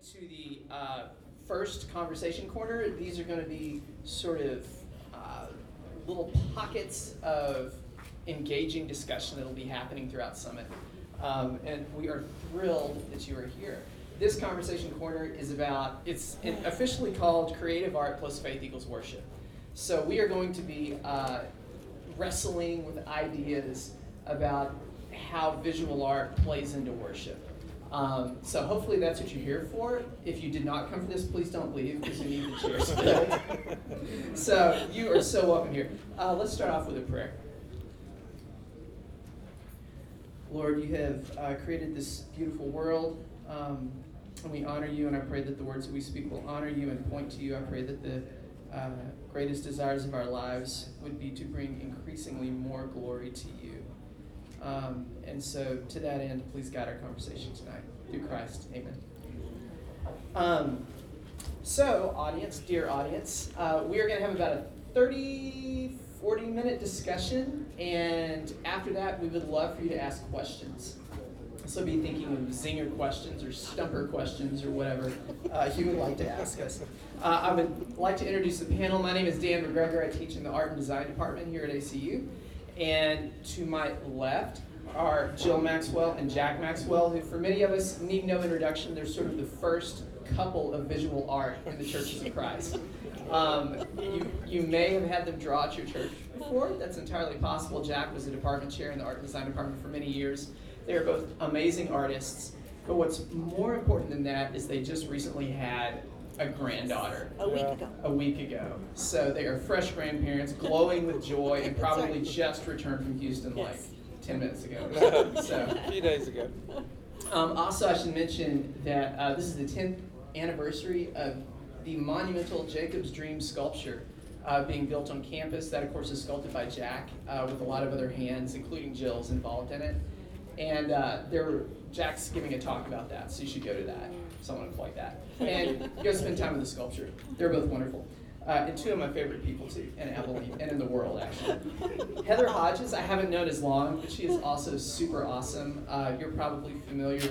to the first conversation corner. These are going to be sort of little pockets of engaging discussion that will be happening throughout Summit. And we are thrilled that you are here. This conversation corner is about, it's officially called Creative Art plus Faith equals Worship. So we are going to be wrestling with ideas about how visual art plays into worship. So hopefully that's what you're here for. If you did not come for this, please don't leave because you need the chairs filled. So you are so welcome here. Let's start off with a prayer. Lord, you have created this beautiful world, and we honor you, and I pray that the words that we speak will honor you and point to you. I pray that the greatest desires of our lives would be to bring increasingly more glory to you. And so to that end, please guide our conversation tonight. Through Christ, amen. So audience, dear audience, we are going to have about a 40-minute discussion, and after that we would love for you to ask questions. So be thinking of zinger questions or stumper questions or whatever you would like to ask us. I would like to introduce the panel. My name is Dan McGregor. I teach in the Art and Design Department here at ACU. And to my left are Jill Maxwell and Jack Maxwell, who for many of us need no introduction. They're sort of the first couple of visual art in the Churches of Christ. You may have had them draw at your church before. That's entirely possible. Jack was a department chair in the Art and Design Department for many years. They are both amazing artists. But what's more important than that is they just recently had a granddaughter. A week ago. So they are fresh grandparents, glowing with joy, and probably just returned from Houston like 10 minutes ago. So a few days ago. Also, I should mention that this is the 10th anniversary of the monumental Jacob's Dream sculpture being built on campus. That, of course, is sculpted by Jack with a lot of other hands, including Jill's, involved in it. And Jack's giving a talk about that, so you should go to that. Someone like that. And go spend time with the sculpture. They're both wonderful. And two of my favorite people, too, in Abilene, and in the world, actually. Heather Hodges, I haven't known as long, but she is also super awesome. You're probably familiar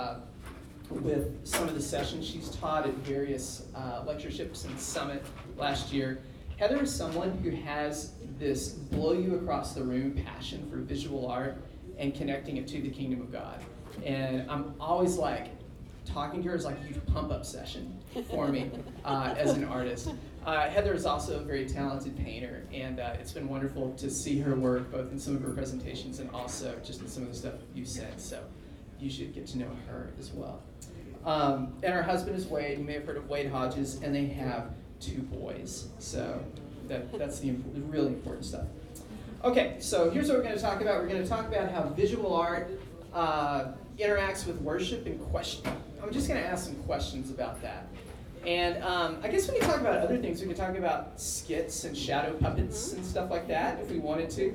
with some of the sessions she's taught at various lectureships and Summit last year. Heather is someone who has this blow-you-across-the-room passion for visual art and connecting it to the kingdom of God. And I'm always like, talking to her is like a huge pump-up session for me as an artist. Heather is also a very talented painter, and it's been wonderful to see her work both in some of her presentations and also just in some of the stuff you said. So you should get to know her as well. And her husband is Wade. You may have heard of Wade Hodges, and they have 2 boys. So that's the really important stuff. Okay, so here's what we're going to talk about. We're going to talk about how visual art interacts with worship and question. I'm just going to ask some questions about that. And I guess we can talk about other things. We can talk about skits and shadow puppets and stuff like that if we wanted to.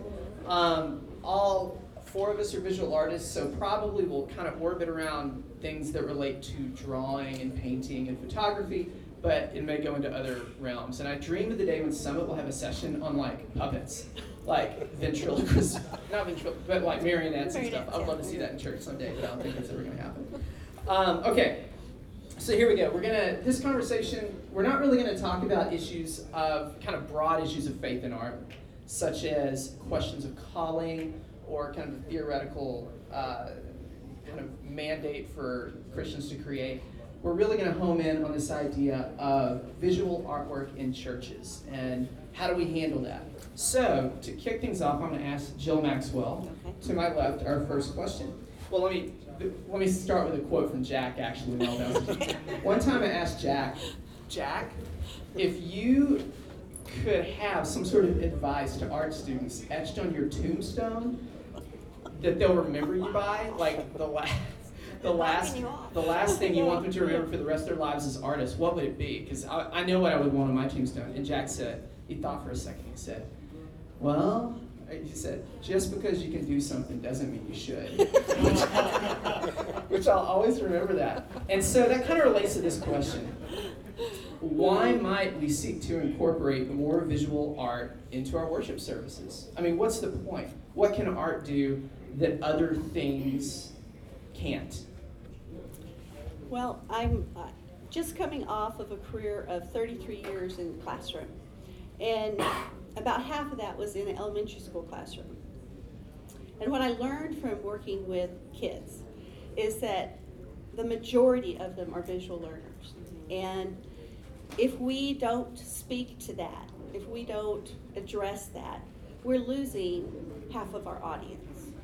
All 4 of us are visual artists, so probably we'll kind of orbit around things that relate to drawing and painting and photography, but it may go into other realms. And I dream of the day when Summit will have a session on like puppets, like ventriloquists, not ventriloquists, but like marionettes and stuff. I'd love to see that in church someday, but I don't think that's ever going to happen. Okay, so here we go. This conversation, we're not really going to talk about issues of, kind of broad issues of faith in art, such as questions of calling or kind of a theoretical kind of mandate for Christians to create. We're really going to home in on this idea of visual artwork in churches and how do we handle that. So to kick things off, I'm going to ask Jill Maxwell, to my left, our first question. Well, let me start with a quote from Jack, actually. One time I asked Jack, if you could have some sort of advice to art students etched on your tombstone that they'll remember you by, like the last thing you want them to remember for the rest of their lives as artists, what would it be? Because I know what I would want on my tombstone. And Jack said, he thought for a second, he said, well, he said, just because you can do something doesn't mean you should. Which I'll always remember that. And so that kind of relates to this question. Why might we seek to incorporate more visual art into our worship services? I mean, what's the point? What can art do that other things can't? Well, just coming off of a career of 33 years in the classroom. And about half of that was in an elementary school classroom. And what I learned from working with kids is that the majority of them are visual learners. And if we don't speak to that, if we don't address that, we're losing half of our audience.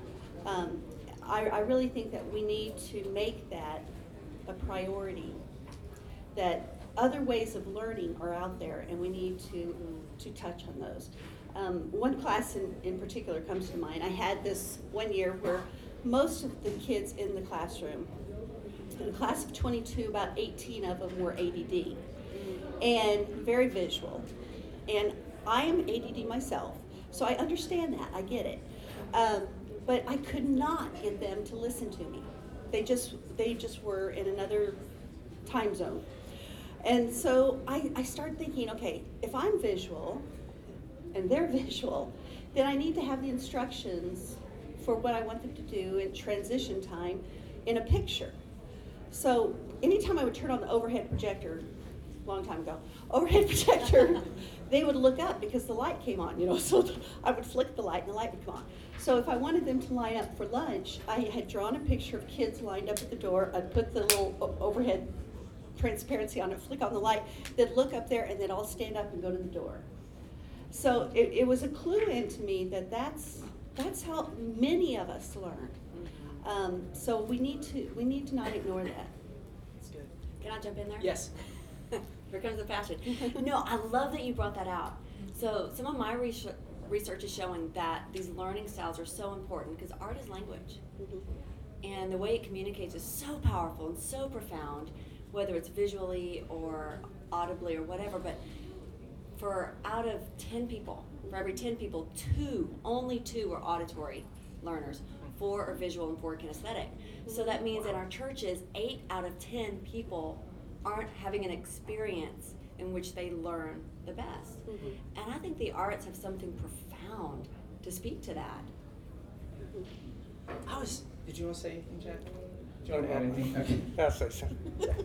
I really think that we need to make that a priority, that other ways of learning are out there, and we need to touch on those. One class in particular comes to mind. I had this one year where most of the kids in the classroom, in a class of 22, about 18 of them were ADD and very visual. And I am ADD myself, so I understand that, I get it. But I could not get them to listen to me. They just were in another time zone. And so I started thinking, okay, if I'm visual and they're visual, then I need to have the instructions for what I want them to do in transition time in a picture. So anytime I would turn on the overhead projector, long time ago, overhead projector, they would look up because the light came on, so I would flick the light and the light would come on. So if I wanted them to line up for lunch, I had drawn a picture of kids lined up at the door. I'd put the little overhead transparency on it, flick on the light, they'd look up there and they'd all stand up and go to the door. So it was a clue into me that that's how many of us learn. So we need to not ignore that. That's good. Can I jump in there? Yes. Here comes the passion. No, I love that you brought that out. So some of my research is showing that these learning styles are so important because art is language. Mm-hmm. And the way it communicates is so powerful and so profound, whether it's visually or audibly or whatever. But for out of 10 people, for every 10 people, only two are auditory learners. 4 are visual and 4 are kinesthetic. So that means in our churches, 8 out of 10 people aren't having an experience in which they learn the best. Mm-hmm. And I think the arts have something profound to speak to that. Did you want to say anything, Jack? Did you want to add anything? Okay. I'll say something.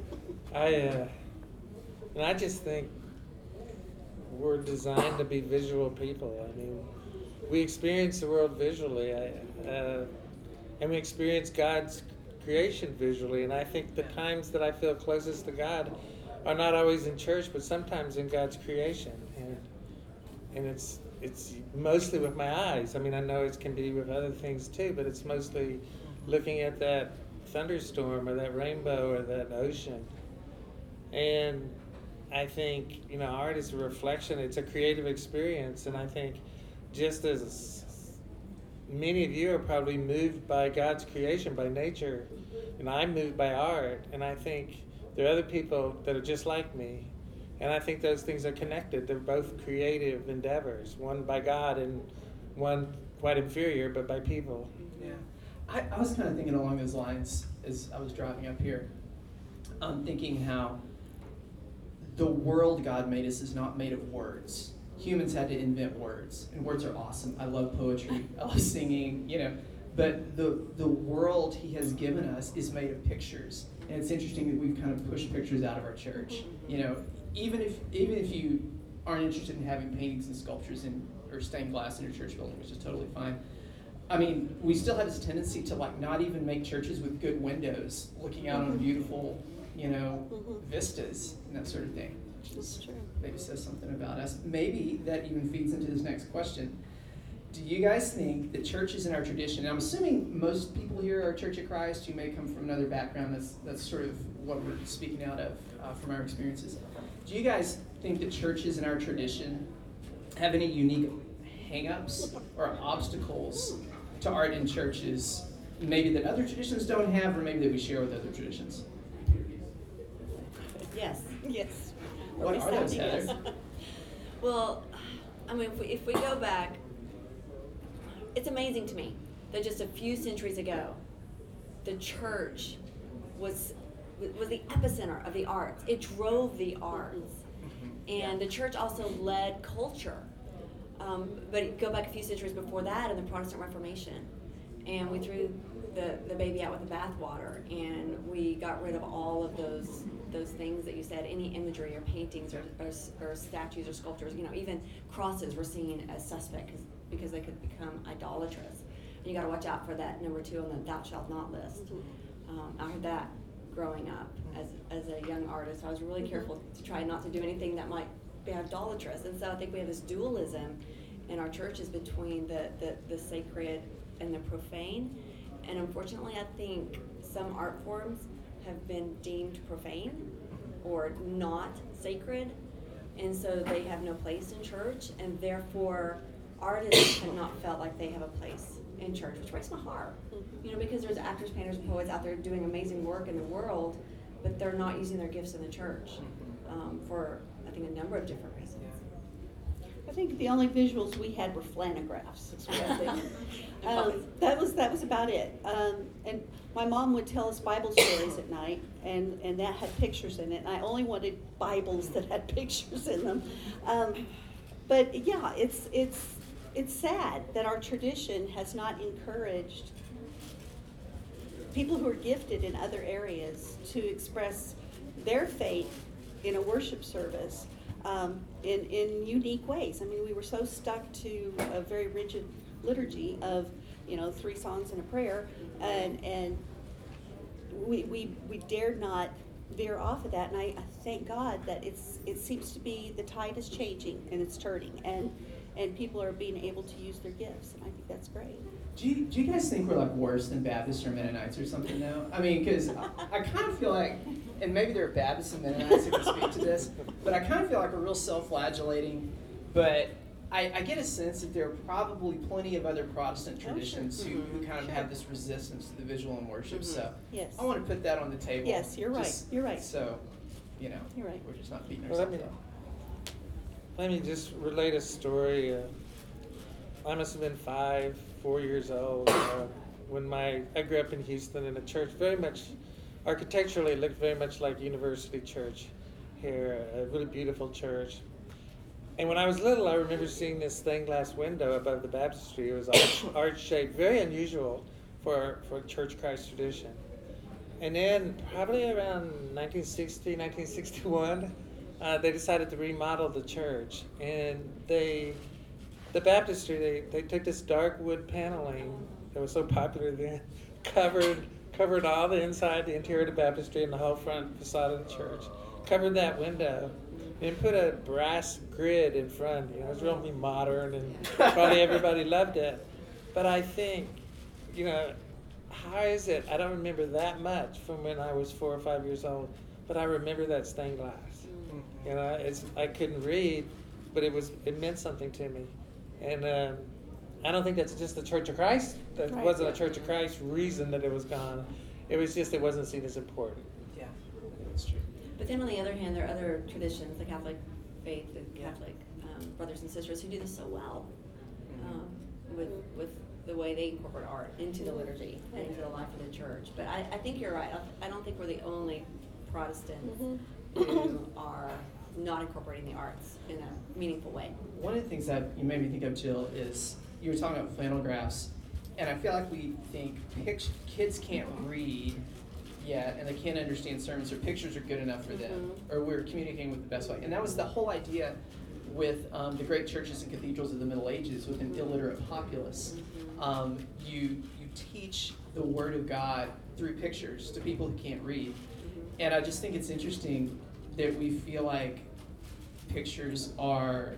I just think we're designed to be visual people. I mean, we experience the world visually, and we experience God's creation visually, and I think the times that I feel closest to God are not always in church, but sometimes in God's creation, and it's mostly with my eyes. I mean, I know it can be with other things too, but it's mostly looking at that thunderstorm or that rainbow or that ocean. And I think, art is a reflection, it's a creative experience, and I think just as many of you are probably moved by God's creation, by nature, and I'm moved by art, and I think there are other people that are just like me, and I think those things are connected. They're both creative endeavors, one by God and one quite inferior, but by people. Yeah, I was kind of thinking along those lines as I was driving up here. I'm thinking how the world God made us is not made of words. Humans had to invent words, and words are awesome. I love poetry, I love singing, but the world He has given us is made of pictures. And it's interesting that we've kind of pushed pictures out of our church. Even if you aren't interested in having paintings and sculptures or stained glass in your church building, which is totally fine. I mean, we still have this tendency to not even make churches with good windows, looking out on beautiful, vistas and that sort of thing. That's true. Maybe says something about us. Maybe that even feeds into this next question. Do you guys think that churches in our tradition, and I'm assuming most people here are Church of Christ, you may come from another background, that's sort of what we're speaking out of from our experiences. Do you guys think that churches in our tradition have any unique hang-ups or obstacles to art in churches, maybe that other traditions don't have, or maybe that we share with other traditions? Yes. Yes. What are those, Heather? Well, I mean, if we go back, it's amazing to me that just a few centuries ago, the church was the epicenter of the arts. It drove the arts. And the church also led culture. But go back a few centuries before that in the Protestant Reformation. And we threw the baby out with the bathwater, and we got rid of all of those things that you said, any imagery or paintings or statues or sculptures, even crosses were seen as suspect because they could become idolatrous. And you got to watch out for that number 2 on the thou shalt not list. I heard that growing up as a young artist. I was really careful to try not to do anything that might be idolatrous. And so I think we have this dualism in our churches between the sacred and the profane. And unfortunately, I think some art forms have been deemed profane or not sacred, and so they have no place in church, and therefore artists have not felt like they have a place in church, which breaks my heart. Because there's actors, painters, and poets out there doing amazing work in the world, but they're not using their gifts in the church for, I think, a number of different reasons. I think the only visuals we had were flanographs. Is what I think. That was about it. And my mom would tell us Bible stories at night, and that had pictures in it. And I only wanted Bibles that had pictures in them. But yeah, it's sad that our tradition has not encouraged people who are gifted in other areas to express their faith in a worship service. In unique ways. I mean, we were so stuck to a very rigid liturgy of 3 songs and a prayer, and we dared not veer off of that. And I thank God that it seems to be the tide is changing and it's turning, and people are being able to use their gifts, and I think that's great. Do you guys think we're like worse than Baptists or Mennonites or something now? I mean, because I kind of feel like, and maybe there are Baptists and Mennonites who can speak to this, but I kind of feel like we're real self-flagellating. But I get a sense that there are probably plenty of other Protestant traditions who kind of have this resistance to the visual in worship. So Yes. I want to put that on the table. Yes, you're right. You're right. So, You're right. we're just not beating Well, ourselves up. let me just relate a story. I must have been 4 years old when I grew up in Houston in a church very much, architecturally it looked very much like University Church here, a really beautiful church. And when I was little, I remember seeing this stained glass window above the baptistry. It was arch-shaped, very unusual for Church Christ tradition. And then probably around 1960, 1961, they decided to remodel the church. And the baptistry, they took this dark wood paneling that was so popular then, covered all the inside, the interior of the baptistry and the whole front facade of the church, covered that window, and put a brass grid in front. It was really modern, and probably everybody loved it. But I think, how is it? I don't remember that much from when I was 4 or 5 years old, but I remember that stained glass. I couldn't read, but it meant something to me. And I don't think that's just the Church of Christ. That wasn't a Church of Christ reason that it was gone. It was just it wasn't seen as important. Yeah, that's true. But then on the other hand, there are other traditions, the Catholic faith, the Catholic brothers and sisters who do this so well with the way they incorporate art into the liturgy and into the life of the church. But I think you're right. I don't think we're the only Protestants who are not incorporating the arts in a meaningful way. One of the things that you made me think of, Jill, is you were talking about flannel graphs, and I feel like we think kids can't read yet, and they can't understand sermons, or pictures are good enough for them, or we're communicating with the best way. And that was the whole idea with the great churches and cathedrals of the Middle Ages with an illiterate populace. You teach the Word of God through pictures to people who can't read. And I just think it's interesting that we feel like pictures are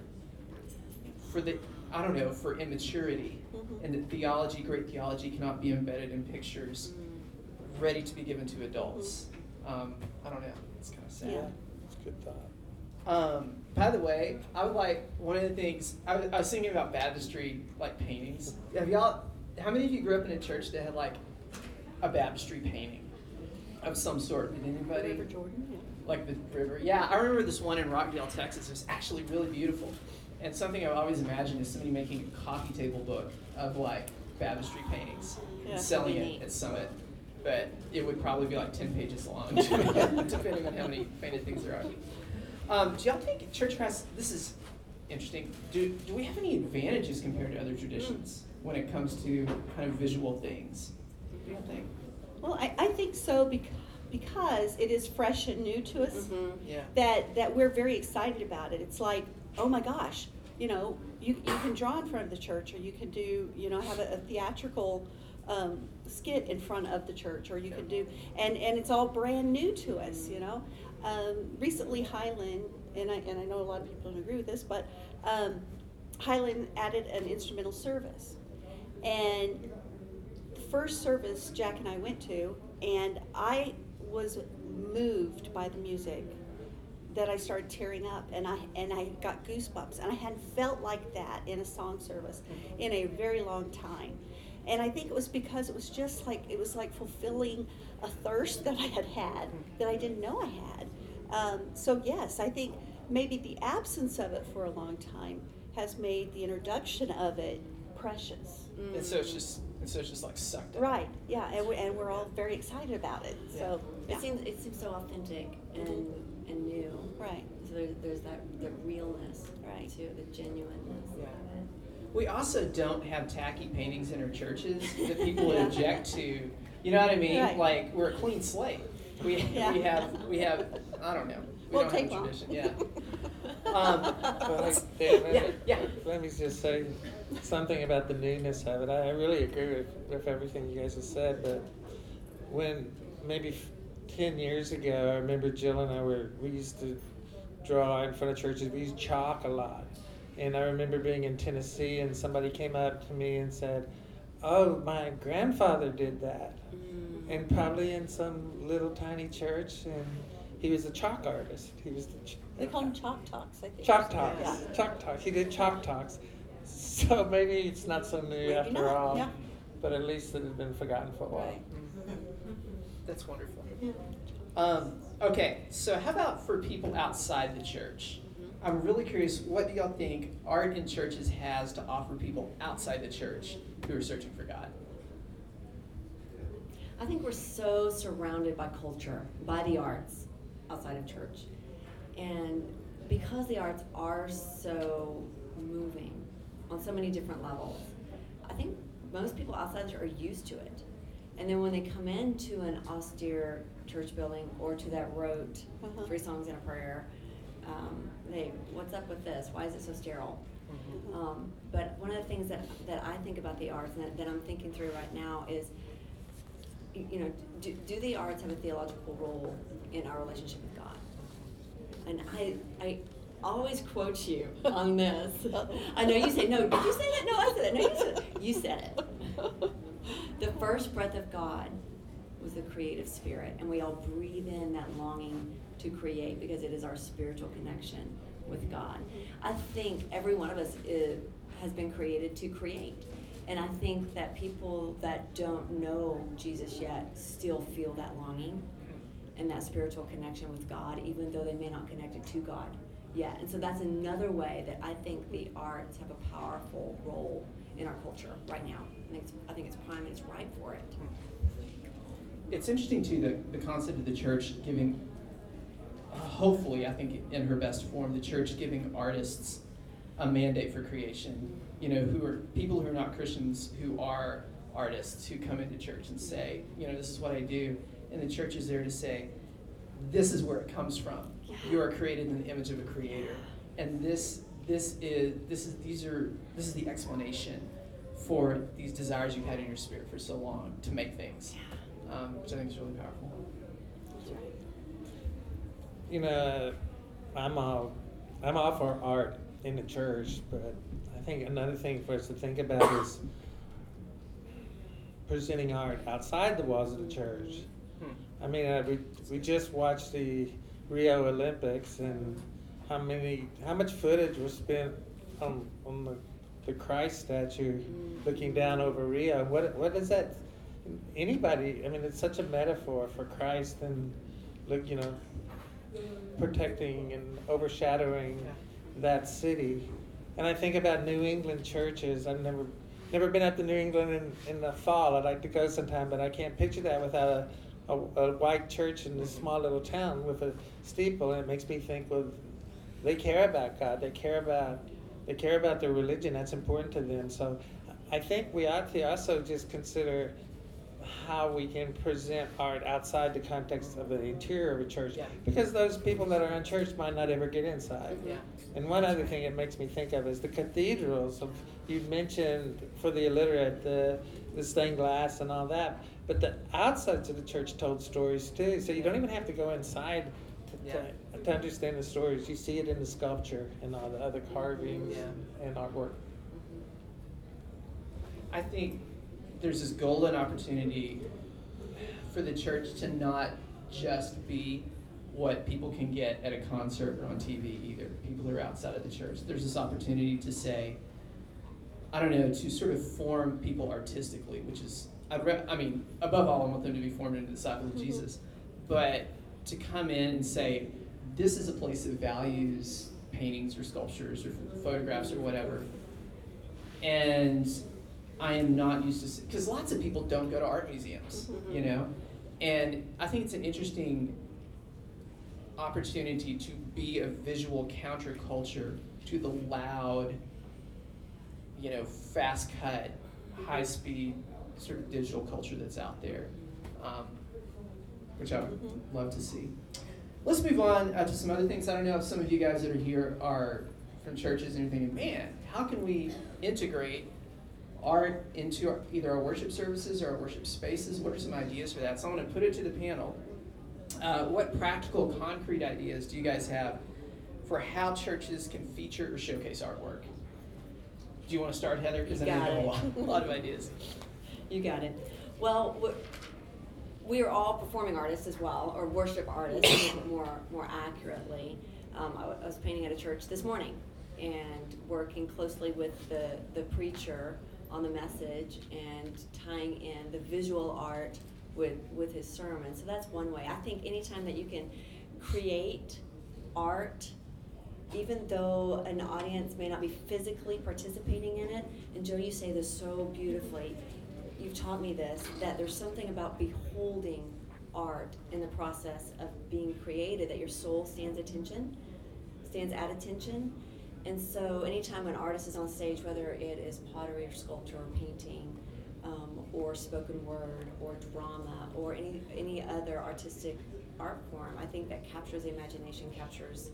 for immaturity. And that great theology cannot be embedded in pictures ready to be given to adults. I don't know, it's kind of sad. Yeah. It's a good thought. By the way, I would like, one of the things, I was thinking about baptistry, like paintings. How many of you grew up in a church that had like a baptistry painting of some sort? Did anybody? River Jordan, yeah. Like the river. Yeah, I remember this one in Rockdale, Texas. It was actually really beautiful. And something I've always imagined is somebody making a coffee table book of like baptistry paintings and selling it at Summit. But it would probably be like 10 pages long, depending on how many painted things there are. Do y'all think Church Christ, this is interesting, do we have any advantages compared to other traditions when it comes to kind of visual things? What do you think? Well, I think so because it is fresh and new to us, Mhm. Yeah. that we're very excited about it. It's like, oh my gosh, you know, you can draw in front of the church, or you can do, you know, have a theatrical skit in front of the church, or you can do, and it's all brand new to us, you know. Recently Highland, and I know a lot of people don't agree with this, but Highland added an instrumental service. And the first service Jack and I went to, and I was moved by the music that I started tearing up, and I got goosebumps, and I hadn't felt like that in a song service in a very long time. And I think it was because it was just like, it was like fulfilling a thirst that I had that I didn't know I had. So yes, I think maybe the absence of it for a long time has made the introduction of it precious. And so it's just like sucked up. Right, yeah, and we're all very excited about it, so, yeah. It seems so authentic and new. Right. So there's that the realness, Right. to it, the genuineness Yeah. of it. We also don't have tacky paintings in our churches that people would Yeah. object to. You know what I mean? Right. Like, we're a clean slate. We Yeah. we have I don't know. We Well, don't take have a long. tradition. Yeah. But Dan, Yeah. let me just say something about the newness of it. I really agree with everything you guys have said, but when maybe 10 years ago, I remember Jill and I we used to draw in front of churches. We used chalk a lot. And I remember being in Tennessee, and somebody came up to me and said, "Oh, my grandfather did that." And probably in some little tiny church, and he was a chalk artist. He was They call them chalk talks, I think. Chalk talks. Yeah. Chalk talks. He did chalk talks. So maybe it's not so new Maybe after not, all. yeah. But at least it had been forgotten for a while. Right. That's wonderful. Yeah. Okay, so how about for people outside the church? I'm really curious, what do y'all think art in churches has to offer people outside the church who are searching for God? I think we're so surrounded by culture, by the arts outside of church. And because the arts are so moving on so many different levels, I think most people outside the church are used to it. And then when they come into an austere church building or to that rote, Uh-huh. 3 songs and a prayer, what's up with this? Why is it so sterile? But one of the things that I think about the arts and that I'm thinking through right now is, you know, do the arts have a theological role in our relationship with God? And I always quote you on this. I know you say, no, did you say that? No, I said that. No, you said it. You said it. The first breath of God was the creative spirit, and we all breathe in that longing to create because it is our spiritual connection with God. I think every one of us has been created to create. And I think that people that don't know Jesus yet still feel that longing and that spiritual connection with God, even though they may not connect it to God yet. And so that's another way that I think the arts have a powerful role in our culture right now. I think it's prime and it's ripe for it. It's interesting, too, the concept of the church giving, hopefully, I think in her best form, the church giving artists a mandate for creation. You know, who are people who are not Christians, who are artists, who come into church and say, you know, this is what I do. And the church is there to say, this is where it comes from. Yeah. You are created in the image of a creator. And this is the explanation for these desires you've had in your spirit for so long to make things. Which I think is really powerful. That's right. You know, I'm all for art in the church, but I think another thing for us to think about is presenting art outside the walls of the church. I mean, we just watched the Rio Olympics, and how much footage was spent on the Christ statue looking down over Rio. What is that? Anybody? I mean, it's such a metaphor for Christ and look, you know, protecting and overshadowing that city. And I think about New England churches. I've never been up to New England in the fall. I'd like to go sometime, but I can't picture that without a white church in this small little town with a steeple. And it makes me think, well, they care about God. They care about their religion. That's important to them. So I think we ought to also just consider how we can present art outside the context of the interior of a church. Yeah. Because those people that are in church might not ever get inside. Yeah. And one other thing it makes me think of is the cathedrals. You mentioned for the illiterate the stained glass and all that, but the outsides of the church told stories too. So you don't even have to go inside to understand the stories. You see it in the sculpture and all the other carvings and artwork. I think there's this golden opportunity for the church to not just be what people can get at a concert or on TV either, people who are outside of the church. There's this opportunity to say, I don't know, to sort of form people artistically, which is, above all, I want them to be formed into disciples of Jesus. But to come in and say, this is a place that values paintings or sculptures or photographs or whatever. And I am not used to, because lots of people don't go to art museums, you know? And I think it's an interesting opportunity to be a visual counterculture to the loud, you know, fast cut, high speed sort of digital culture that's out there, which I would love to see. Let's move on to some other things. I don't know if some of you guys that are here are from churches and you're thinking, man, how can we integrate art into either our worship services or our worship spaces? What are some ideas for that? So I'm going to put it to the panel. What practical, concrete ideas do you guys have for how churches can feature or showcase artwork? Do you want to start, Heather? Because I know you have a lot of ideas. You got it. Well, we are all performing artists as well, or worship artists more accurately. I was painting at a church this morning and working closely with the preacher on the message and tying in the visual art with his sermon. So that's one way. I think anytime that you can create art, even though an audience may not be physically participating in it, and Joe, you say this so beautifully, you've taught me this, that there's something about beholding art in the process of being created, that your soul stands at attention. And so anytime an artist is on stage, whether it is pottery or sculpture or painting, or spoken word or drama or any other artistic art form, I think that captures the imagination, captures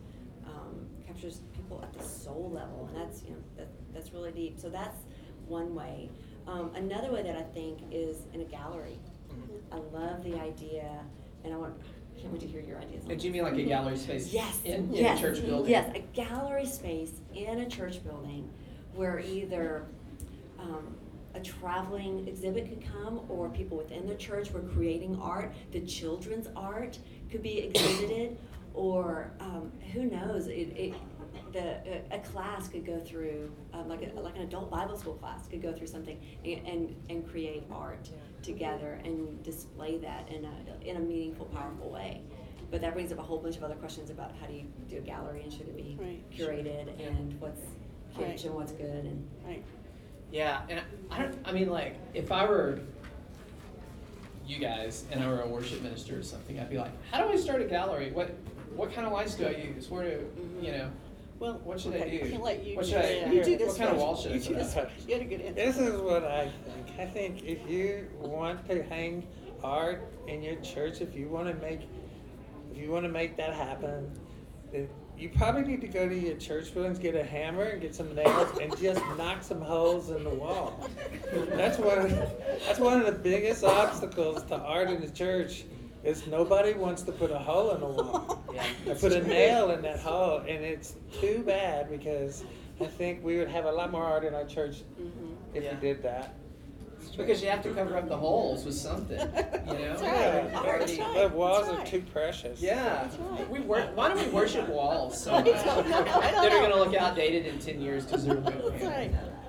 people at the soul level, and that's really deep. So that's one way. Another way that I think is in a gallery. I love the idea, and I can't wait to hear your ideas on And do you this. mean like a gallery space in Yes. a church building? Yes, a gallery space in a church building where either a traveling exhibit could come, or people within the church were creating art. The children's art could be exhibited, or who knows, a class could go through, like an adult Bible school class could go through something and create art together and display that in a meaningful, powerful way. But that brings up a whole bunch of other questions about how do you do a gallery, and should it be curated, and what's kitsch and what's good, and Yeah, and I mean, like, if I were you guys and I were a worship minister or something, I'd be like, how do I start a gallery? What kind of lights do I use? Where do, you know, Well, what should I do? I'll let you What do should I it. do? You do this What kind of first. wall should I You do put this up? first. You had a good answer. This is what I think. I think if you want to hang art in your church, if you want to make that happen, then you probably need to go to your church buildings, get a hammer and get some nails, and just knock some holes in the wall. That's one of the biggest obstacles to art in the church. Is nobody wants to put a hole in the wall. I put a nail in that hole, and it's too bad, because I think we would have a lot more art in our church if we did that. Because you have to cover up the holes with something, you know? That's right. Yeah. That's right. The walls That's are right. too precious. Yeah. right. Why don't we worship walls so I much? don't know. That are going to look outdated in 10 years because they're removed. That's right.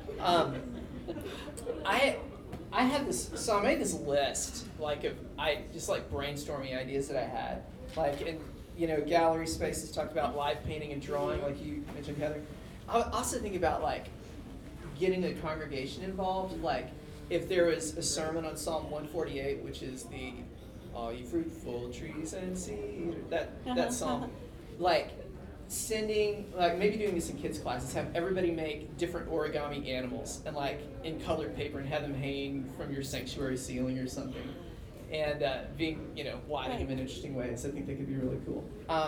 I had this, so I made this list, like, just like brainstorming ideas that I had. Like, in, you know, gallery spaces, talked about live painting and drawing, like you mentioned, Heather. I was also thinking about, like, getting the congregation involved. Like, if there was a sermon on Psalm 148, which is the, all you fruitful trees and seed, that psalm. Like, sending, like maybe doing this in kids' classes, have everybody make different origami animals and like in colored paper and have them hanging from your sanctuary ceiling or something. And being, winding them in interesting ways. I think they could be really cool.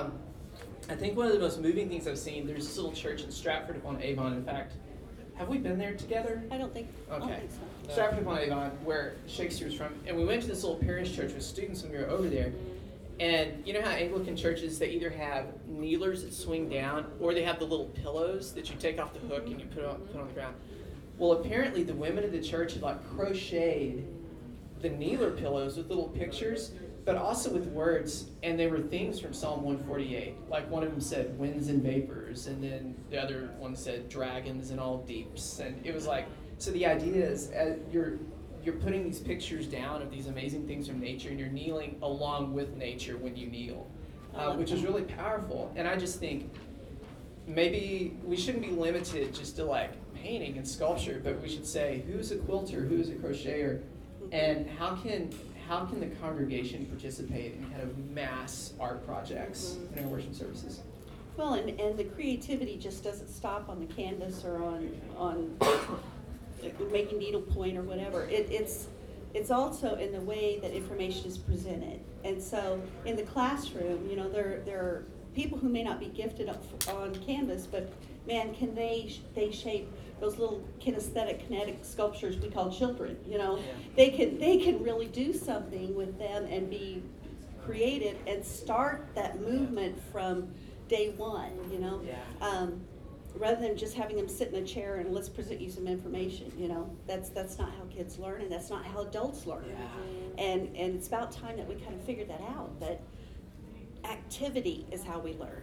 I think one of the most moving things I've seen, there's this little church in Stratford upon Avon. In fact, have we been there together? I don't think Okay. so. Stratford upon Avon, where Shakespeare's from. And we went to this little parish church with students when we were over there. And you know how Anglican churches, they either have kneelers that swing down, or they have the little pillows that you take off the hook and you put on the ground. Well, apparently the women of the church had like crocheted the kneeler pillows with little pictures, but also with words, and they were things from Psalm 148. Like one of them said winds and vapors, and then the other one said dragons and all deeps. And it was like, so the idea is you're putting these pictures down of these amazing things from nature, and you're kneeling along with nature when you kneel, which is really powerful. And I just think maybe we shouldn't be limited just to like painting and sculpture, but we should say who's a quilter, who's a crocheter, and how can the congregation participate in kind of mass art projects in our worship services? Well, and the creativity just doesn't stop on the canvas or on making needlepoint or whatever. It's also in the way that information is presented. And so in the classroom, there are people who may not be gifted on canvas, but man, can they shape those little kinetic sculptures we call children. They can really do something with them and be creative and start that movement from day one. Rather than just having them sit in a chair and let's present you some information. That's not how kids learn, and that's not how adults learn. Yeah. And it's about time that we kind of figure that out. That activity is how we learn.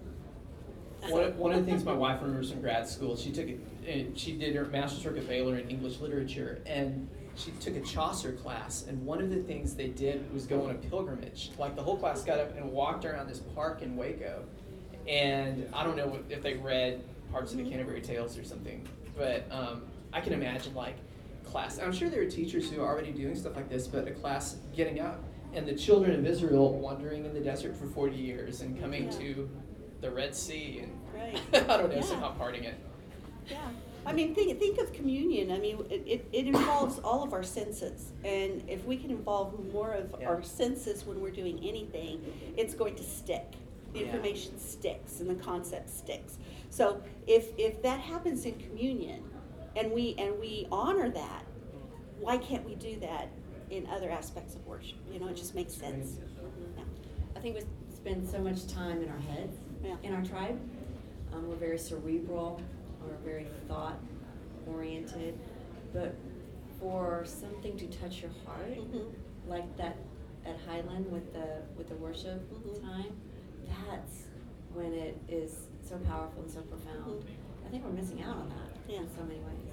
One of the things my wife remembers from grad school, she did her master's work at Baylor in English literature, and she took a Chaucer class, and one of the things they did was go on a pilgrimage. Like the whole class got up and walked around this park in Waco, and I don't know if they read parts of the Canterbury Tales or something, but I can imagine like class. I'm sure there are teachers who are already doing stuff like this, but a class getting up and the children of Israel wandering in the desert for 40 years and coming to the Red Sea and I don't know, somehow parting it. Yeah, I mean, think of communion. I mean, it involves all of our senses, and if we can involve more of our senses when we're doing anything, it's going to stick. The information sticks, and the concept sticks. So if that happens in communion, and we honor that, why can't we do that in other aspects of worship? It just makes sense. Yeah. I think we spend so much time in our heads in our tribe. We're very cerebral, we're very thought-oriented, but for something to touch your heart, like that at Highland with the worship time, that's when it is so powerful and so profound. I think we're missing out on that in so many ways.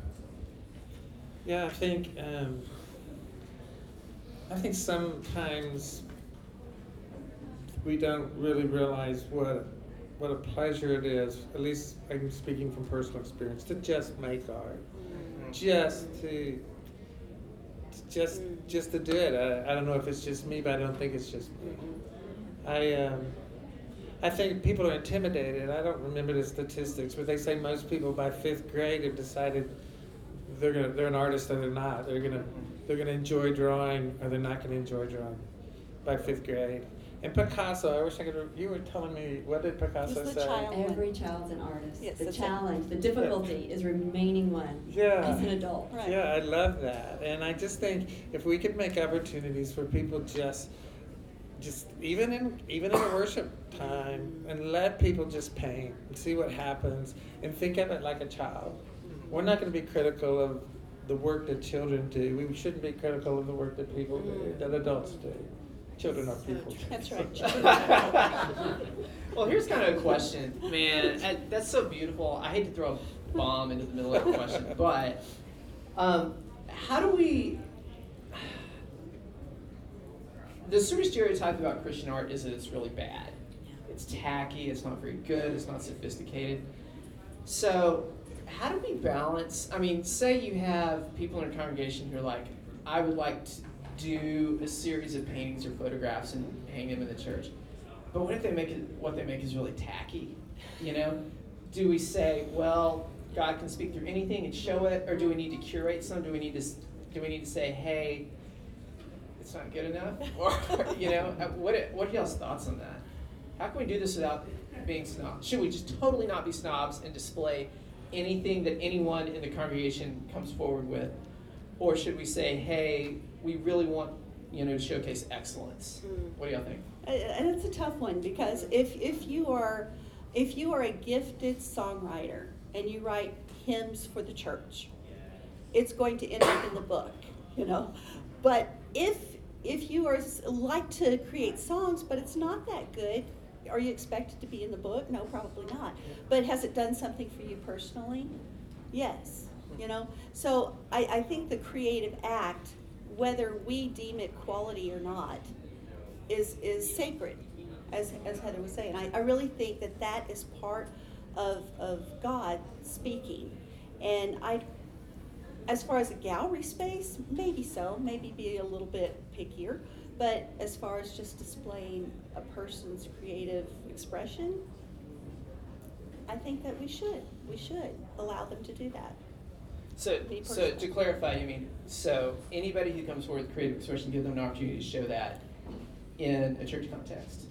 Yeah, I think sometimes we don't really realize what a pleasure it is, at least I'm speaking from personal experience, to just make art. Just to do it. I don't know if it's just me, but I don't think it's just me. I think people are intimidated. I don't remember the statistics, but they say most people by 5th grade have decided they're an artist or they're not. They're gonna enjoy drawing or they're not gonna enjoy drawing by 5th grade. And Picasso, I wish I could. You were telling me, what did Picasso say? Every child's an artist. Yes, the challenge, the difficulty is remaining one as an adult. Right. Yeah, I love that. And I just think if we could make opportunities for people just even in a worship time, and let people just paint and see what happens and think of it like a child. We're not going to be critical of the work that children do. We shouldn't be critical of the work that people do, that adults do. Children are people. That's right. Well, here's kind of a question, man. That's so beautiful. I hate to throw a bomb into the middle of the question, but how do we? The sort of stereotype about Christian art is that it's really bad. It's tacky. It's not very good. It's not sophisticated. So, how do we balance? I mean, say you have people in a congregation who are like, I would like to do a series of paintings or photographs and hang them in the church. But what if what they make is really tacky? You know, do we say, well, God can speak through anything and show it, or do we need to curate some? Do we need to say, hey, it's not good enough? Or you know, what are y'all's thoughts on that? How can we do this without being snobs? Should we just totally not be snobs and display anything that anyone in the congregation comes forward with, or should we say, hey, we really want to showcase excellence? What do y'all think? And it's a tough one, because if you are a gifted songwriter and you write hymns for the church, it's going to end up in the book, But if you like to create songs, but it's not that good, are you expected to be in the book? No, probably not. But has it done something for you personally? Yes. So I think the creative act, whether we deem it quality or not, is sacred, as Heather was saying. I really think that is part of God speaking. And as far as a gallery space, maybe so, maybe be a little bit pickier. But as far as just displaying a person's creative expression, I think that we should allow them to do that. So to clarify, you mean, so anybody who comes forward with creative expression, give them an opportunity to show that in a church context?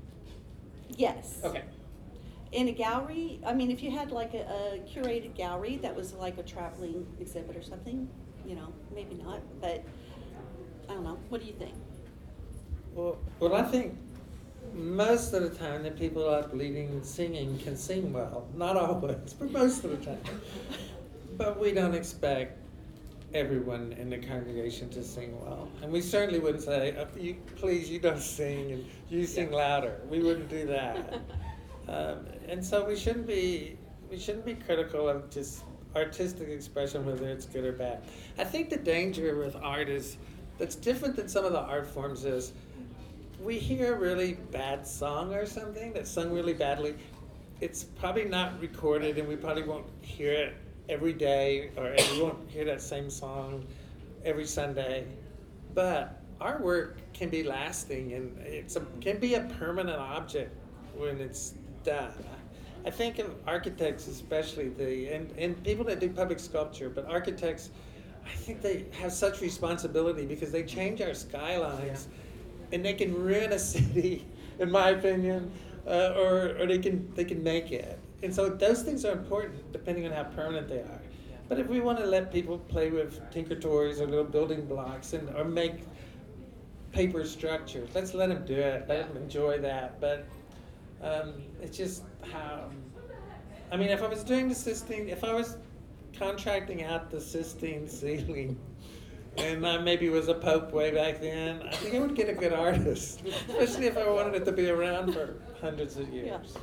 Yes. Okay. In a gallery, if you had like a curated gallery that was like a traveling exhibit or something, maybe not, but I don't know. What do you think? Well, I think most of the time the people up leading and singing can sing well. Not always, but most of the time. But we don't expect everyone in the congregation to sing well. And we certainly wouldn't say, you don't sing and you sing louder. We wouldn't do that. And so we shouldn't be critical of just artistic expression, whether it's good or bad. I think the danger with art that's different than some of the art forms is, we hear a really bad song or something that's sung really badly. It's probably not recorded, and we probably won't hear it every day, or we won't hear that same song every Sunday. But our work can be lasting, and can be a permanent object when it's done. I think of architects especially, and people that do public sculpture, but architects, I think they have such responsibility because they change our skylines, and they can ruin a city, in my opinion, or they can make it. And so those things are important depending on how permanent they are. But if we want to let people play with Tinker Toys or little building blocks or make paper structures, let's let them do it. Let them enjoy that. But it's just how. If I was doing if I was contracting out the Sistine ceiling, and I maybe was a pope way back then, I think I would get a good artist, especially if I wanted it to be around for hundreds of years. Yeah.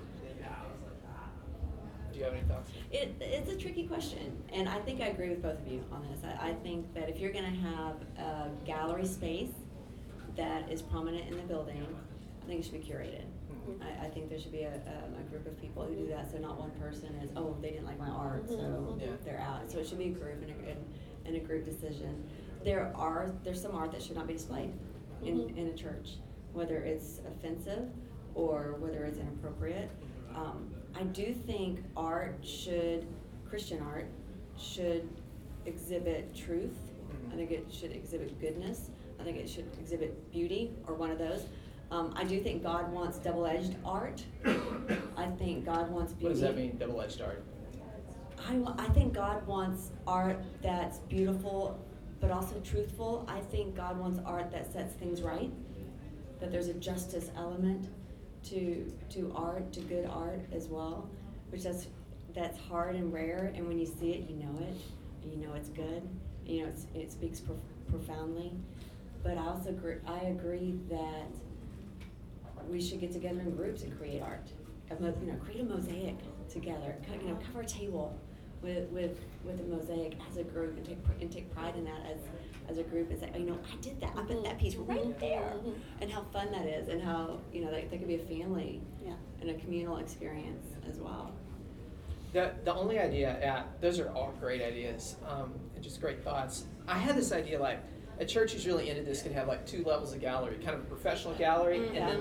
Do you have any thoughts? It's a tricky question, and I think I agree with both of you on this. I think that if you're going to have a gallery space that is prominent in the building, I think it should be curated. I think there should be a group of people who do that, so not one person is, they didn't like my art, so they're out. So it should be a group and a group decision. There's some art that should not be displayed in a church, whether it's offensive or whether it's inappropriate. I do think Christian art should exhibit truth. I think it should exhibit goodness. I think it should exhibit beauty, or one of those. I do think God wants double-edged art. I think God wants beauty. What does that mean, double-edged art? I think God wants art that's beautiful, but also truthful. I think God wants art that sets things right, that there's a justice element to art, to good art as well, which that's hard and rare, and when you see it, you know it, and you know it's good, it speaks profoundly. But I agree that we should get together in groups and create art, create a mosaic together, cover a table with a mosaic as a group, and take pride in that as a group, and say, I did that, I put that piece right there, and how fun that is, and how that could be a family and a communal experience as well. The only idea, those are all great ideas, and just great thoughts. I had this idea, like, a church who's really into this could have like 2 levels of gallery, kind of a professional gallery, and then like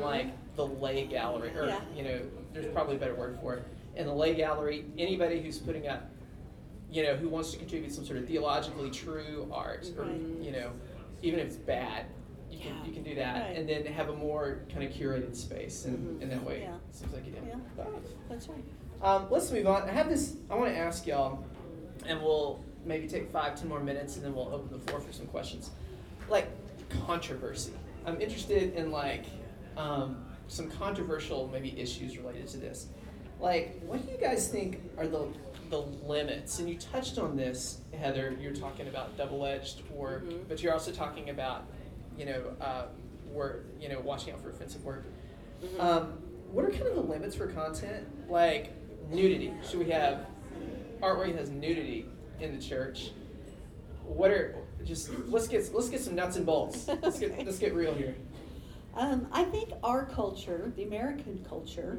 the lay gallery, or Yeah. there's probably a better word for it. In the lay gallery, anybody who's putting up, who wants to contribute some sort of theologically true art, or Right. even if it's bad, you can do that, Right. and then have a more kind of curated space, and in that way, Yeah. it seems like you do. Yeah. That's right. Let's move on. I want to ask y'all, and we'll maybe take 5-10 more minutes, and then we'll open the floor for some questions. Like controversy. I'm interested in some controversial maybe issues related to this. Like, what do you guys think are the limits? And you touched on this, Heather. You're talking about double-edged work, but you're also talking about work. Watching out for offensive work. What are kind of the limits for content? Like nudity. Should we have artwork that has nudity in the church? Let's get some nuts and bolts. Let's get real here. I think our culture, the American culture,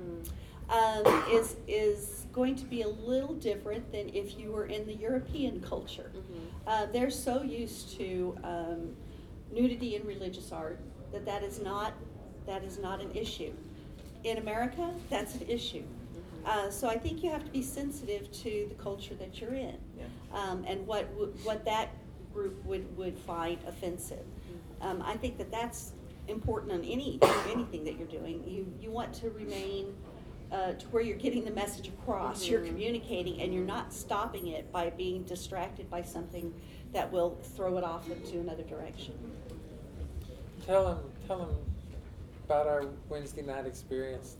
is going to be a little different than if you were in the European culture. They're so used to nudity in religious art that is not an issue. In America, that's an issue. So I think you have to be sensitive to the culture that you're in, and what that group would find offensive. I think that's important on anything that you're doing. You want to remain to where you're getting the message across. You're communicating, and you're not stopping it by being distracted by something that will throw it off into another direction. Tell them about our Wednesday night experience.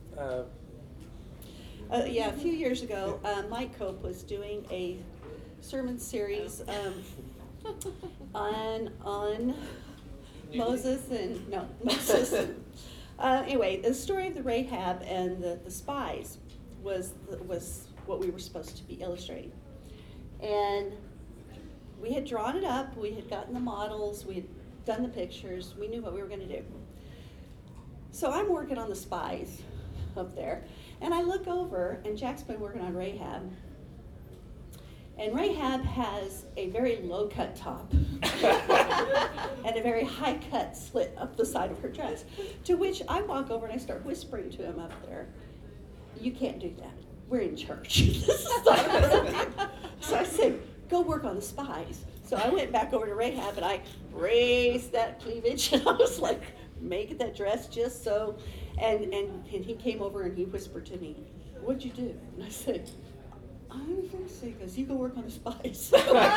A few years ago, Mike Cope was doing a sermon series on Moses and anyway, the story of the Rahab and the spies was what we were supposed to be illustrating, and we had drawn it up. We had gotten the models. We had done the pictures. We knew what we were going to do. So I'm working on the spies up there, and I look over, and Jack's been working on Rahab. And Rahab has a very low-cut top and a very high-cut slit up the side of her dress, to which I walk over and I start whispering to him up there, "You can't do that. We're in church." This is not appropriate. So I said, "Go work on the spies." So I went back over to Rahab and I raised that cleavage, and I was like, making that dress just so. And he came over and he whispered to me, "What'd you do?" And I said, "I'm fancy," because you go work on the spies.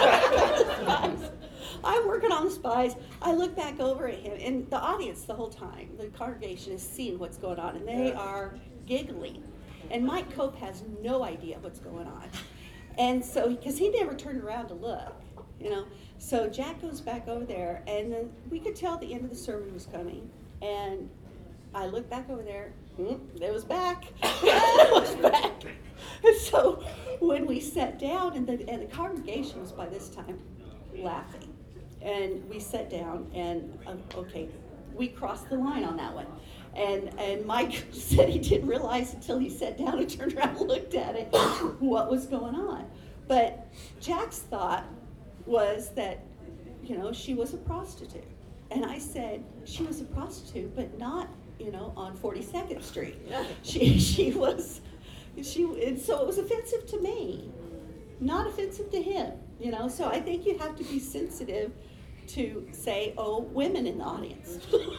I'm working on the spies. I look back over at him, and the audience the whole time, the congregation is seeing what's going on, and they are giggling. And Mike Cope has no idea what's going on. And so, because he never turned around to look, So Jack goes back over there, and then we could tell the end of the sermon was coming. And I looked back over there, it was back. It was back. And so when we sat down, and the congregation was by this time laughing, and we sat down, and okay, we crossed the line on that one. And Mike said he didn't realize until he sat down and turned around and looked at it what was going on. But Jack's thought was that, she was a prostitute. And I said, she was a prostitute, but not, on 42nd Street. And so it was offensive to me, not offensive to him, So I think you have to be sensitive to say, "Oh, women in the audience."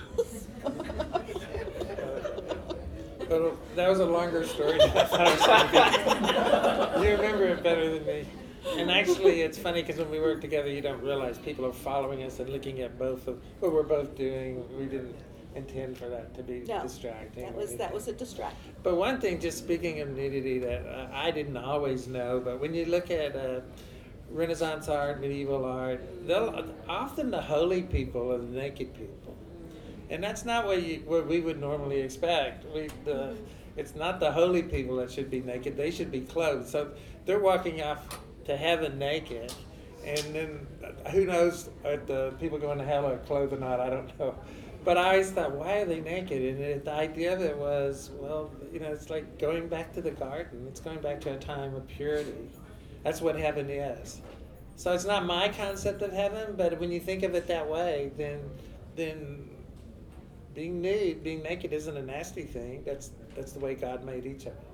But that was a longer story than I thought it was going to be. You remember it better than me. And actually, it's funny because when we work together, you don't realize people are following us and looking at both of what we're both doing. We didn't intend for that to be distracting. That was a distraction. But one thing, just speaking of nudity, that I didn't always know, but when you look at Renaissance art, medieval art, often the holy people are the naked people. And that's not what we would normally expect. It's not the holy people that should be naked. They should be clothed. So they're walking off to heaven naked. And then who knows if the people going to hell are clothed or not, I don't know. But I always thought, why are they naked? And the idea of it was, it's like going back to the garden. It's going back to a time of purity. That's what heaven is. So it's not my concept of heaven, but when you think of it that way, then being nude, being naked isn't a nasty thing. That's the way God made each of us.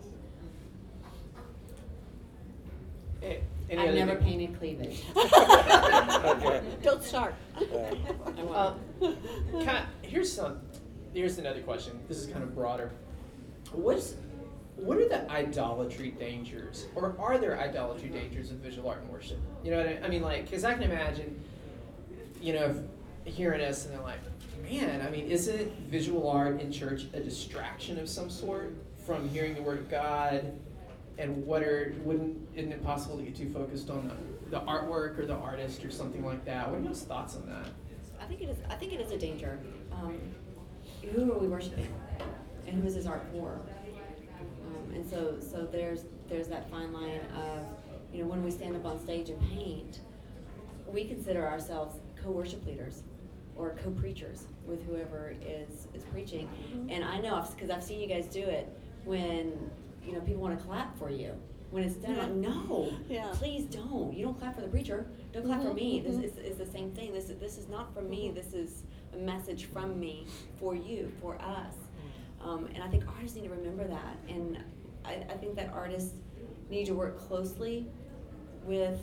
Any I've other never thing? painted cleavage. Okay. Don't start. I won't. Here's another question. This is kind of broader. What are the idolatry dangers, or are there idolatry dangers of visual art and worship? You know what I mean? Like, because I can imagine, hearing us and they're like, man, I mean, isn't visual art in church a distraction of some sort from hearing the Word of God? And isn't it possible to get too focused on the artwork or the artist or something like that? What are your thoughts on that? I think it is a danger. Who are we worshiping, and who is this art for? And so there's that fine line of, when we stand up on stage and paint, we consider ourselves co-worship leaders or co-preachers with whoever is preaching. And I know, because I've seen you guys do it, when people want to clap for you. When it's done, like, no, please don't. You don't clap for the preacher. Don't clap for me. This is the same thing. This is not from me. This is a message from me for you, for us. And I think artists need to remember that. And I think that artists need to work closely with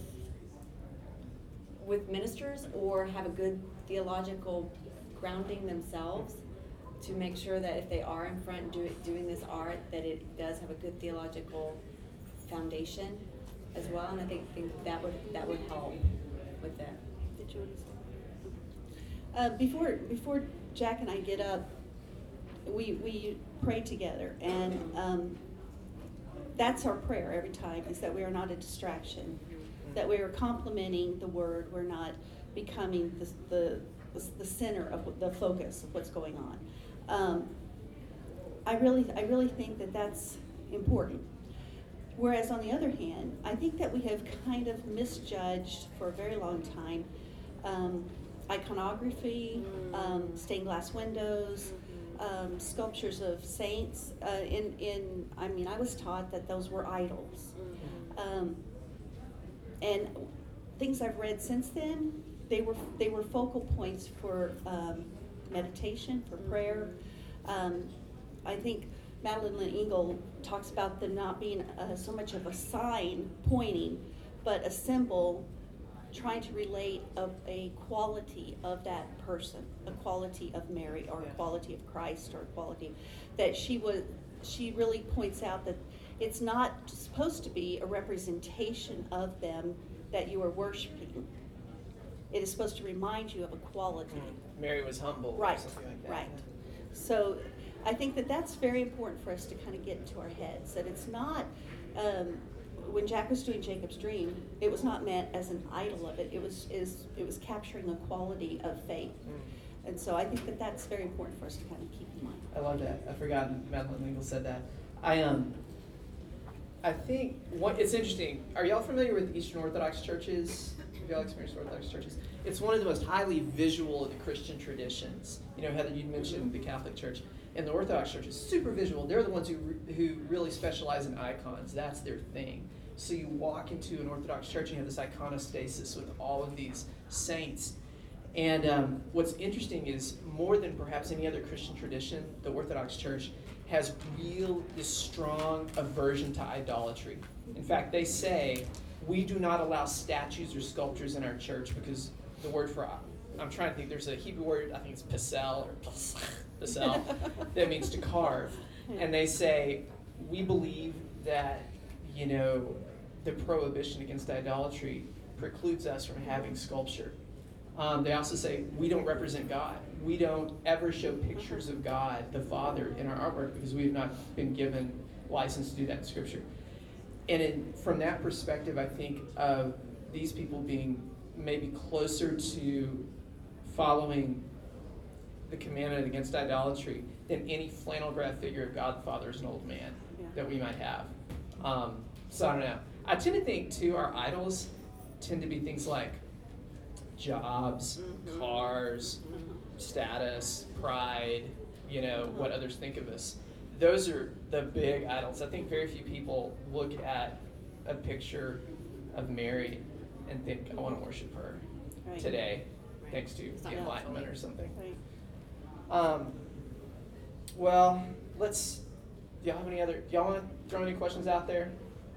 ministers or have a good theological grounding themselves to make sure that if they are in front doing this art, that it does have a good theological foundation as well. And I think that would help with that. Did you want to say? Before Jack and I get up, we pray together, and that's our prayer every time, is that we are not a distraction, that we are complementing the Word. We're not becoming the center of the focus of what's going on. I really think that that's important. Whereas on the other hand, I think that we have kind of misjudged for a very long time iconography, stained glass windows, sculptures of saints. I was taught that those were idols. And things I've read since then, they were focal points for meditation, for prayer. I think Madeline Engel talks about them not being so much of a sign pointing, but a symbol trying to relate a quality of that person, a quality of Mary, or a quality of Christ, or a quality that she really points out that it's not supposed to be a representation of them that you are worshiping. It is supposed to remind you of a quality. Mary was humble, Right, or something like that. right. So I think that that's very important for us to kind of get into our heads, that it's not, when Jack was doing Jacob's Dream, it was not meant as an idol of it. It was capturing a quality of faith. And so I think that that's very important for us to kind of keep in mind. I love that. I forgot Madeline Engel said that. I think it's interesting. Are y'all familiar with Eastern Orthodox churches? Have y'all experienced Orthodox churches? It's one of the most highly visual of the Christian traditions. Heather, you mentioned the Catholic Church. And the Orthodox Church is super visual. They're the ones who really specialize in icons. That's their thing. So you walk into an Orthodox church and you have this iconostasis with all of these saints. And what's interesting is, more than perhaps any other Christian tradition, the Orthodox Church has this strong aversion to idolatry. In fact, they say, we do not allow statues or sculptures in our church because the word for, I'm trying to think, there's a Hebrew word, I think it's pasel, that means to carve. And they say, we believe that, the prohibition against idolatry precludes us from having sculpture. They also say, we don't represent God. We don't ever show pictures of God, the Father, in our artwork because we have not been given license to do that in Scripture. And from that perspective, I think of these people being maybe closer to following the commandment against idolatry than any flannel graph figure of God the Father as an old man that we might have. So I don't know. I tend to think, too, our idols tend to be things like jobs, cars, status, pride, what others think of us. Those are the big idols. I think very few people look at a picture of Mary and think, I want to worship her today, thanks to the Enlightenment or something. Right. Well, do y'all have any other, do y'all want to throw any questions out there?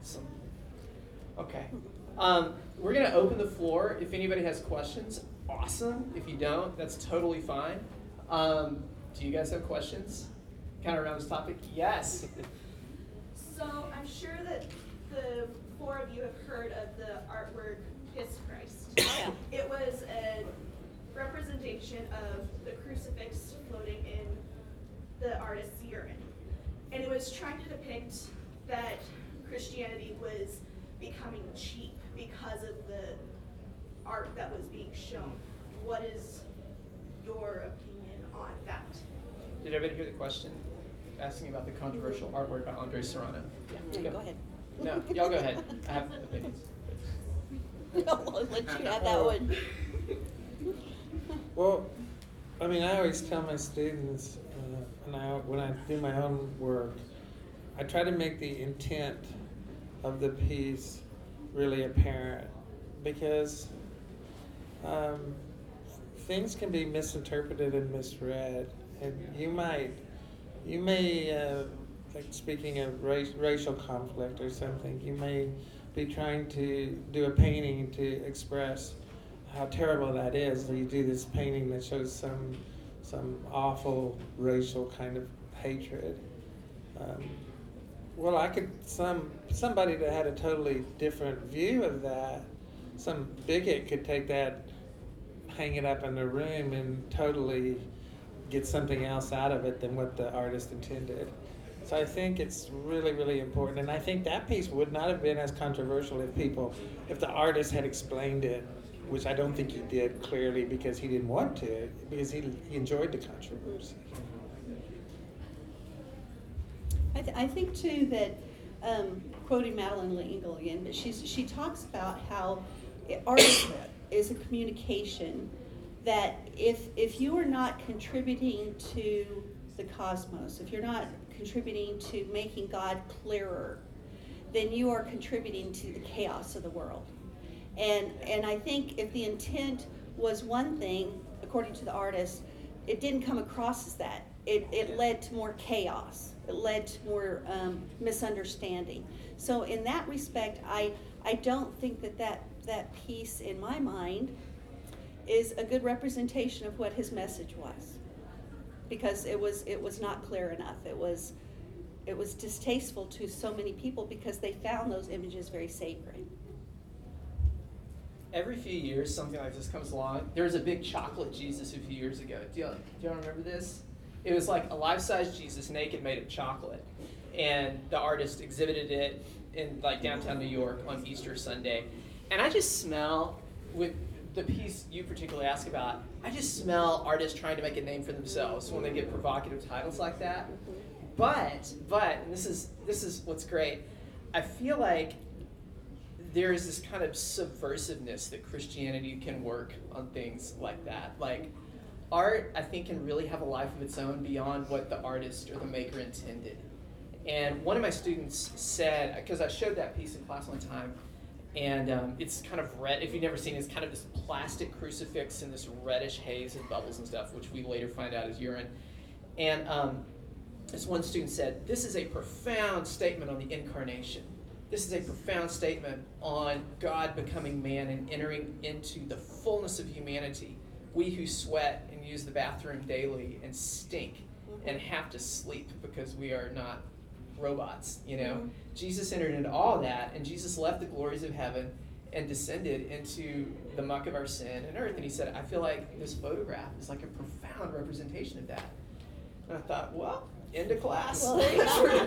Okay. We're going to open the floor. If anybody has questions, awesome. If you don't, that's totally fine. Do you guys have questions? Kind of around this topic? Yes. So I'm sure that the four of you have heard of the artwork Piss Christ. It was a representation of the crucifix floating in the artist's urine. And it was trying to depict that Christianity was becoming cheap because of the art that was being shown. What is your opinion on that? Did everybody hear the question? Asking about the controversial artwork by Andre Serrano. Yeah, go ahead. No, y'all go ahead. I have opinions. I'll let you have that one. Well, I mean, I always tell my students, when I do my own work, I try to make the intent of the piece really apparent, because things can be misinterpreted and misread, and you may, like speaking of racial conflict or something, you may be trying to do a painting to express how terrible that is. So you do this painting that shows some awful racial kind of hatred. Well, somebody that had a totally different view of that, some bigot could take that, hang it up in their room, and totally get something else out of it than what the artist intended. So I think it's really, really important. And I think that piece would not have been as controversial if the artist had explained it, which I don't think he did clearly because he didn't want to, because he enjoyed the controversy. I think too that, quoting Madeleine L'Engle again, but she talks about how art is a communication, that if you are not contributing to the cosmos, if you're not contributing to making God clearer, then you are contributing to the chaos of the world. And I think if the intent was one thing, according to the artist, it didn't come across as that. It led to more chaos. It led to more misunderstanding. So in that respect, I don't think that piece, in my mind, is a good representation of what his message was, because it was not clear enough. It was distasteful to so many people because they found those images very sacred. Every few years, something like this comes along. There was a big chocolate Jesus a few years ago. Do y'all remember this? It was like a life-size Jesus, naked, made of chocolate. And the artist exhibited it in like downtown New York on Easter Sunday. And I just smell, with the piece you particularly ask about, I just smell artists trying to make a name for themselves when they get provocative titles like that. But, and this is what's great, I feel like there is this kind of subversiveness that Christianity can work on things like that. Like, art, I think, can really have a life of its own beyond what the artist or the maker intended. And one of my students said, because I showed that piece in class one time, and it's kind of red. If you've never seen it, it's kind of this plastic crucifix in this reddish haze and bubbles and stuff, which we later find out is urine. And this one student said, this is a profound statement on the incarnation. This is a profound statement on God becoming man and entering into the fullness of humanity. We who sweat and use the bathroom daily and stink and have to sleep because we are not robots, you know. Mm-hmm. Jesus entered into all that, and Jesus left the glories of heaven and descended into the muck of our sin and earth. And he said, I feel like this photograph is like a profound representation of that. And I thought, well, end of class. Well, That's pretty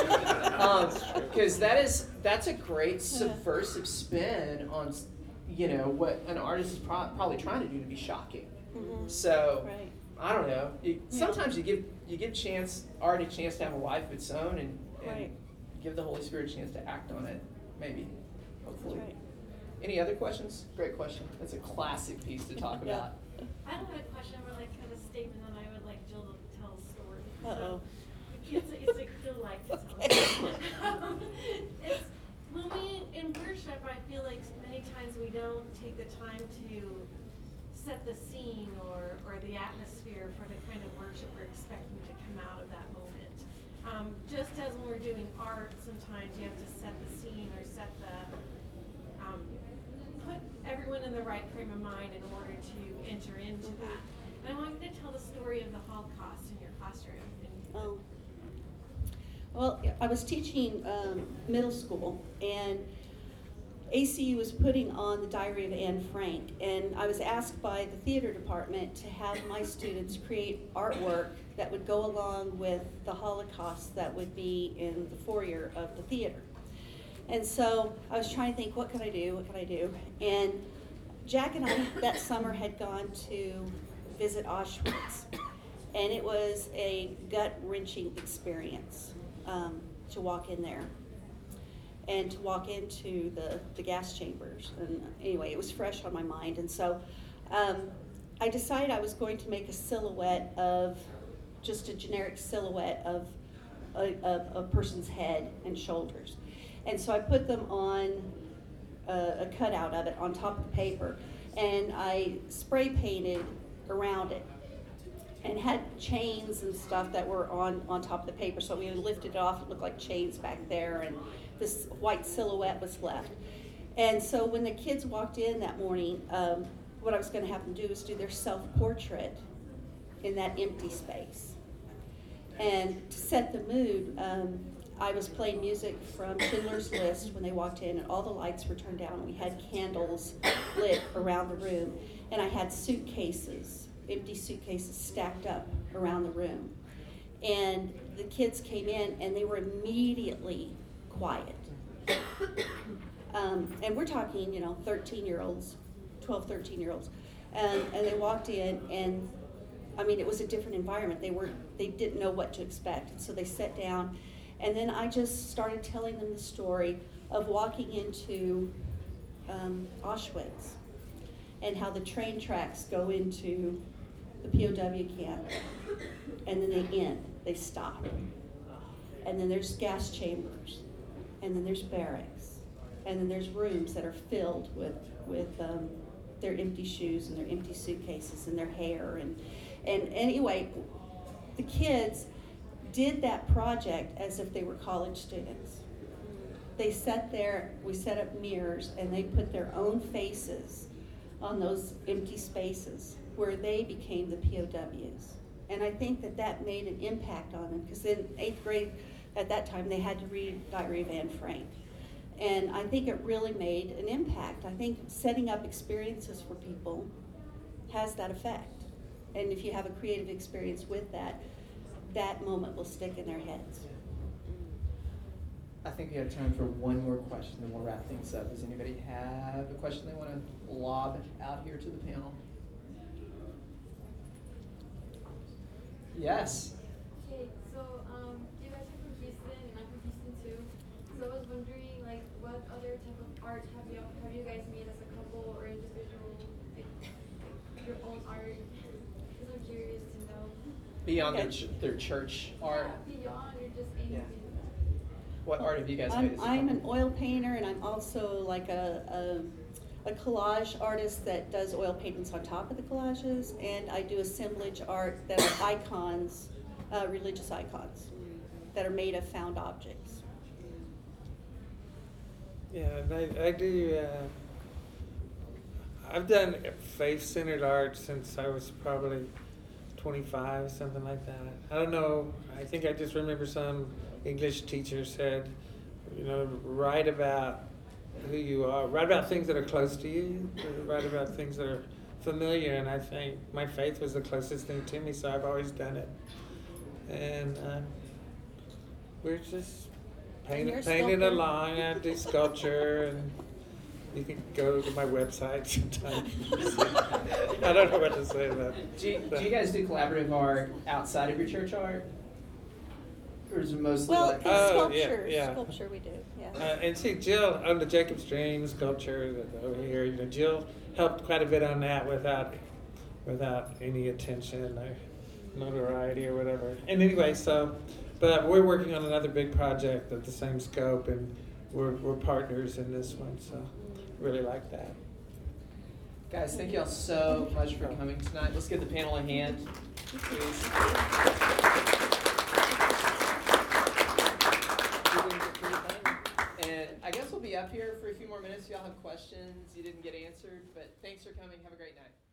good. Because that's a great subversive spin on, you know, what an artist is probably trying to do to be shocking. Mm-hmm. So, right. I don't know. Sometimes you give art a chance to have a life of its own, and right. Give the Holy Spirit a chance to act on it. Maybe, hopefully. Right. Any other questions? Great question. That's a classic piece to talk about. I don't have a question, but like kind of a statement, and I would like Jill to tell a story. Uh-oh. So it's like Jill likes to tell. It's when we in worship, I feel like many times we don't take the time to set the scene or the atmosphere for the kind of worship we're expecting to come out of that moment. Just as when we're doing art, sometimes you have to set the scene or set the, put everyone in the right frame of mind in order to enter into that. And I want you to tell the story of the Holocaust in your classroom. Oh. Well, I was teaching middle school, and ACU was putting on the Diary of Anne Frank, and I was asked by the theater department to have my students create artwork that would go along with the Holocaust that would be in the foyer of the theater. And so I was trying to think, what could I do? And Jack and I that summer had gone to visit Auschwitz, and it was a gut-wrenching experience to walk in there and to walk into the gas chambers. And anyway, it was fresh on my mind. And so I decided I was going to make a silhouette of, just a generic silhouette of a person's head and shoulders. And so I put them on a cutout of it on top of the paper, and I spray painted around it and had chains and stuff that were on top of the paper. So we lifted it off, it looked like chains back there, and this white silhouette was left. And so when the kids walked in that morning, what I was going to have them do is do their self-portrait in that empty space. And to set the mood, I was playing music from Schindler's List when they walked in, and all the lights were turned down, and we had candles lit around the room. And I had suitcases, empty suitcases stacked up around the room. And the kids came in, and they were immediately quiet. And we're talking, 13-year-olds, 12, 13-year-olds. And they walked in, and I mean, it was a different environment. They didn't know what to expect. And so they sat down, and then I just started telling them the story of walking into Auschwitz and how the train tracks go into the POW camp, and then they end, they stop. And then there's gas chambers, and then there's barracks, and then there's rooms that are filled with their empty shoes and their empty suitcases and their hair. And anyway, the kids did that project as if they were college students. They sat there, we set up mirrors, and they put their own faces on those empty spaces where they became the POWs. And I think that made an impact on them, because in 8th grade at that time they had to read Diary of Anne Frank. And I think it really made an impact. I think setting up experiences for people has that effect. And if you have a creative experience with that, that moment will stick in their heads. I think we have time for one more question, then we'll wrap things up. Does anybody have a question they want to lob out here to the panel? Yes. Okay, so you guys are from Houston, and I'm from Houston too. So I was wondering, like, what other type of art have you guys made as a couple or individual, like your own art? Because I'm curious to know. Beyond their church art. Yeah, beyond or just anything. Yeah. What art have you guys made? I'm an oil painter, and I'm also like a collage artist that does oil paintings on top of the collages, and I do assemblage art that are icons, religious icons, that are made of found objects. Yeah, and I do. I've done faith-centered art since I was probably 25, something like that. I don't know. I think I just remember some English teacher said, write about who you are, write about things that are close to you, write about things that are familiar. And I think my faith was the closest thing to me, so I've always done it. And we're just painting along. I do sculpture, and you can go to my website sometime. I don't know what to say about it. Do you guys do collaborative art outside of your church art? Or is it mostly like... Sculpture we do, yeah. And see, Jill on the Jacob's Dream sculpture over here, Jill helped quite a bit on that without any attention or notoriety or whatever. And anyway, but we're working on another big project of the same scope, and we're partners in this one, so really like that. Guys, thank you all so much for coming tonight. Let's give the panel a hand, please. And I guess we'll be up here for a few more minutes. If y'all have questions you didn't get answered, but thanks for coming. Have a great night.